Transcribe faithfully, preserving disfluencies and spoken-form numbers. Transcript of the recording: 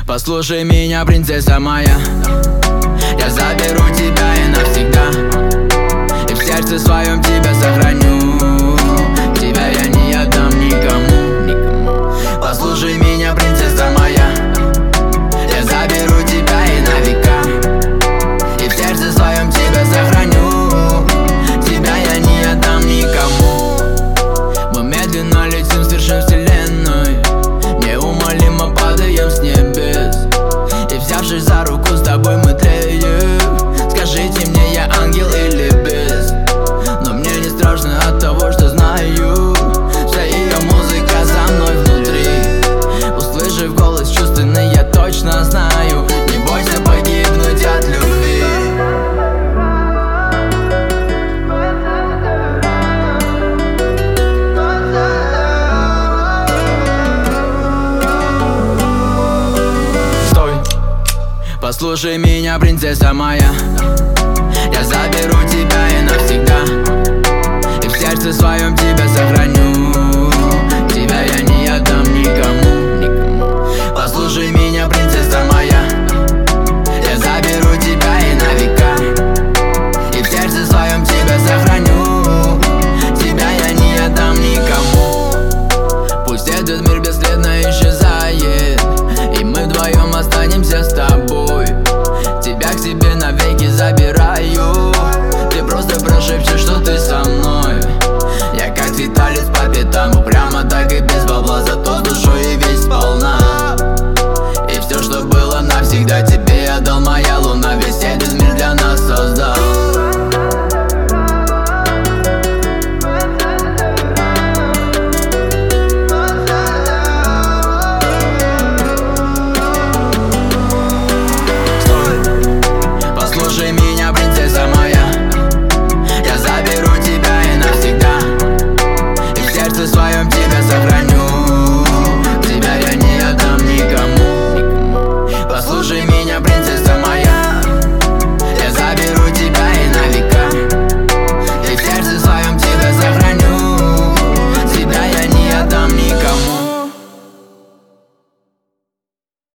Послушай меня, принцесса моя, я заберу тебя и навсегда, и в сердце своем тебя сохраню. Тебя я не отдам никому, никому. Послушай меня, принцесса моя, я заберу тебя и на века, и в сердце своем тебя сохраню. Тебя я не отдам никому. Мы медленно летим с вершин вселенной, неумолимо падаем с небес, и взявшись за руку с тобой мы тлеем. Скажите мне, я ангел или бес? Но мне не страшно от того, что знаю, вся ее музыка за мной внутри. Услышав голос чувственный, я точно знаю, не бойся погибнуть от любви. Стой, послушай меня, принцесса моя, я заберу тебя и навсегда, и в сердце своем тебя сохраню. Тебя я не отдам никому, никому. Послушай меня, принцесса моя, я заберу тебя и на века, и в сердце своем тебя сохраню. Тебя я не отдам никому. Пусть этот мир бесследно исчезает, и мы вдвоем останемся с